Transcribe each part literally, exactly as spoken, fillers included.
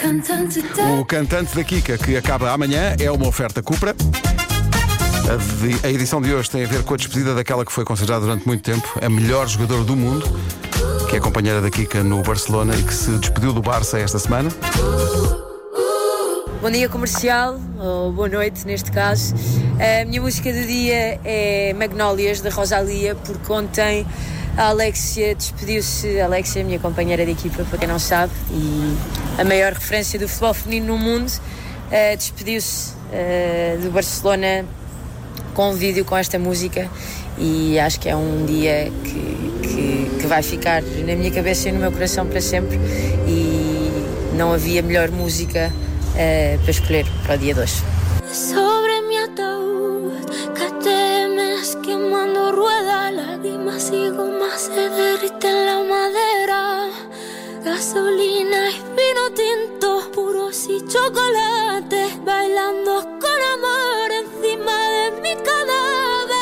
O Cantante da Kika, que acaba amanhã, é uma oferta Cupra. A, de, a edição de hoje tem a ver com a despedida daquela que foi considerada durante muito tempo a melhor jogadora do mundo, que é companheira da Kika no Barcelona e que se despediu do Barça esta semana. Bom dia, comercial, ou boa noite neste caso. A minha música do dia é Magnólias, da Rosalía, porque ontem a Alexia despediu-se. A Alexia é a minha companheira de equipa, para quem não sabe, e a maior referência do futebol feminino no mundo, uh, despediu-se uh, do Barcelona com um vídeo com esta música, e acho que é um dia que, que, que vai ficar na minha cabeça e no meu coração para sempre, e não havia melhor música uh, para escolher para o dia de hoje. Sobre mi ataúd, que temes quemando ruedas, lágrimas y goma se derriten la madera, gasolina y vino tinto, puros y chocolate, bailando con amor encima de mi cadáver.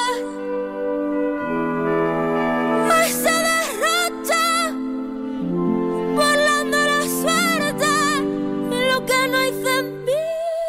Hoy se derrocha, volando la suerte, y lo que no hice en vida.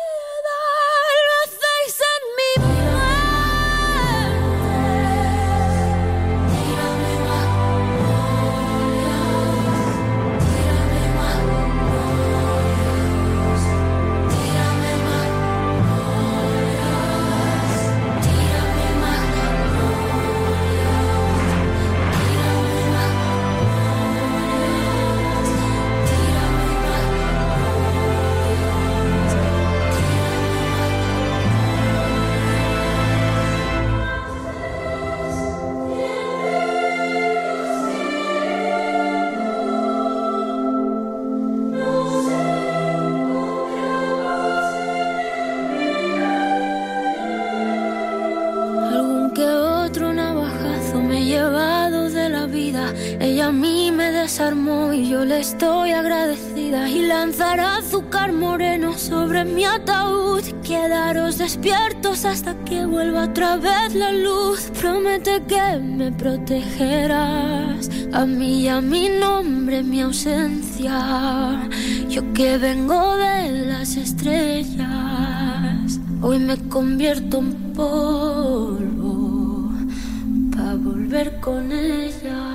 Ella a mí me desarmó y yo le estoy agradecida, y lanzará azúcar moreno sobre mi ataúd. Quedaros despiertos hasta que vuelva otra vez la luz. Promete que me protegerás a mí y a mi nombre, mi ausencia. Yo que vengo de las estrellas, hoy me convierto en polvo para volver con ella.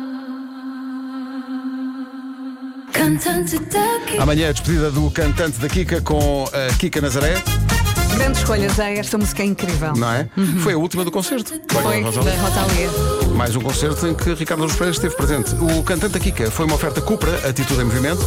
Amanhã a despedida do Cantante da Kika com a Kika Nazaré. Grandes escolhas, é, esta música é incrível. Não é? Uhum. Foi a última do concerto. Foi, da Rosalía. Mais um concerto em que Ricardo Luz Pereira esteve presente. O Cantante da Kika foi uma oferta Cupra, atitude em movimento.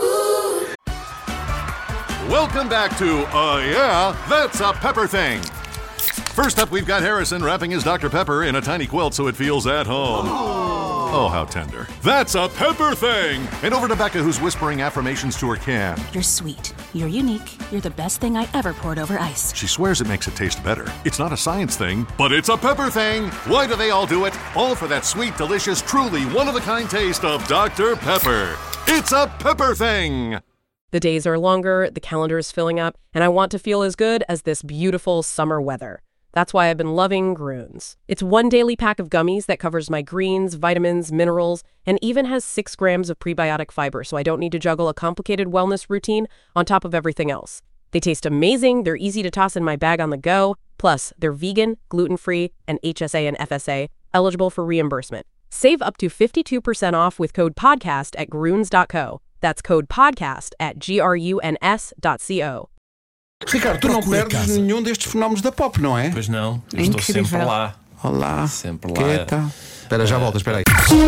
Welcome back to Uh Yeah, That's a Pepper Thing. First up, we've got Harrison wrapping his Doctor Pepper in a tiny quilt so it feels at home. Oh, how tender. That's a Pepper Thing! And over to Becca, who's whispering affirmations to her can. You're sweet. You're unique. You're the best thing I ever poured over ice. She swears it makes it taste better. It's not a science thing, but it's a Pepper Thing! Why do they all do it? All for that sweet, delicious, truly one-of-a-kind taste of Doctor Pepper. It's a Pepper Thing! The days are longer, the calendar is filling up, and I want to feel as good as this beautiful summer weather. That's why I've been loving Grüns. It's one daily pack of gummies that covers my greens, vitamins, minerals, and even has six grams of prebiotic fiber, so I don't need to juggle a complicated wellness routine on top of everything else. They taste amazing, they're easy to toss in my bag on the go, plus they're vegan, gluten-free, and H S A and F S A, eligible for reimbursement. Save up to fifty-two percent off with code PODCAST at gruns dot co. That's code PODCAST at G R U N S dot C O. Ricardo, tu não perdes casa. nenhum destes fenómenos da pop, não é? Pois não, é estou incrível. sempre lá. Olá, sempre lá. Quieta. Espera, já voltas, espera aí.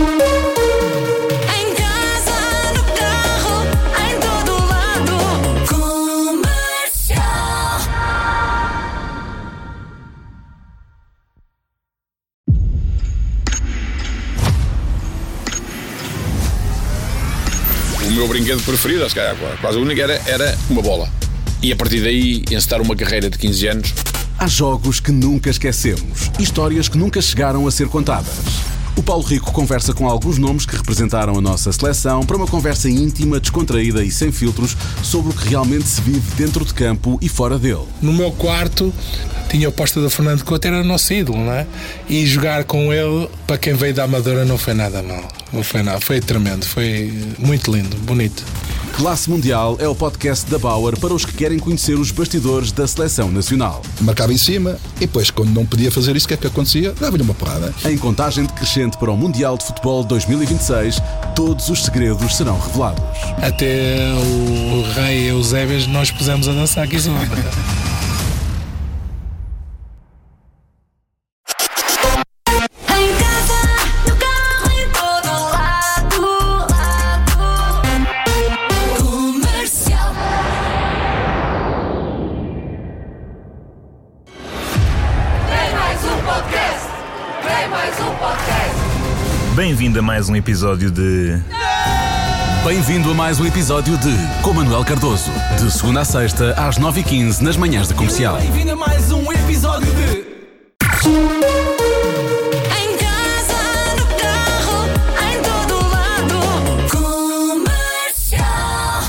Em casa, no carro, em todo lado. Comercial. O meu brinquedo preferido, acho que era quase o único, era, era uma bola. E a partir daí, encetar uma carreira de quinze anos. Há jogos que nunca esquecemos, histórias que nunca chegaram a ser contadas. O Paulo Rico conversa com alguns nomes que representaram a nossa seleção para uma conversa íntima, descontraída e sem filtros sobre o que realmente se vive dentro de campo e fora dele. No meu quarto tinha o posta do Fernando Couto, era o nosso ídolo, não é? E jogar com ele, para quem veio da Amadora, não foi nada mal. Não foi nada, foi tremendo, foi muito lindo, bonito. Classe Mundial é o podcast da Bauer para os que querem conhecer os bastidores da seleção nacional. Marcava em cima e depois, quando não podia fazer isso, o que é que acontecia? Dava-lhe uma porrada. Em contagem decrescente para o Mundial de Futebol dois mil e vinte e seis, todos os segredos serão revelados. Até o rei Eusébio nós pusemos a dançar aqui só. Bem-vindo a mais um episódio de... Bem-vindo a mais um episódio de Com Manuel Cardoso. De segunda a sexta, às nove e quinze, nas manhãs da Comercial. Bem-vindo a mais um episódio de... Em casa, no carro, em todo lado. Comercial.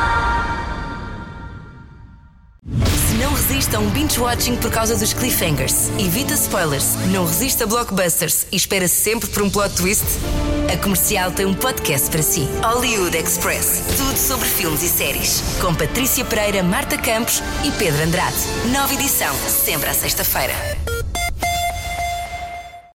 Se não resiste a um binge-watching por causa dos cliffhangers, evita spoilers, não resiste a blockbusters e espera sempre por um plot twist, a Comercial tem um podcast para si. Hollywood Express. Tudo sobre filmes e séries. Com Patrícia Pereira, Marta Campos e Pedro Andrade. Nova edição, sempre à sexta-feira.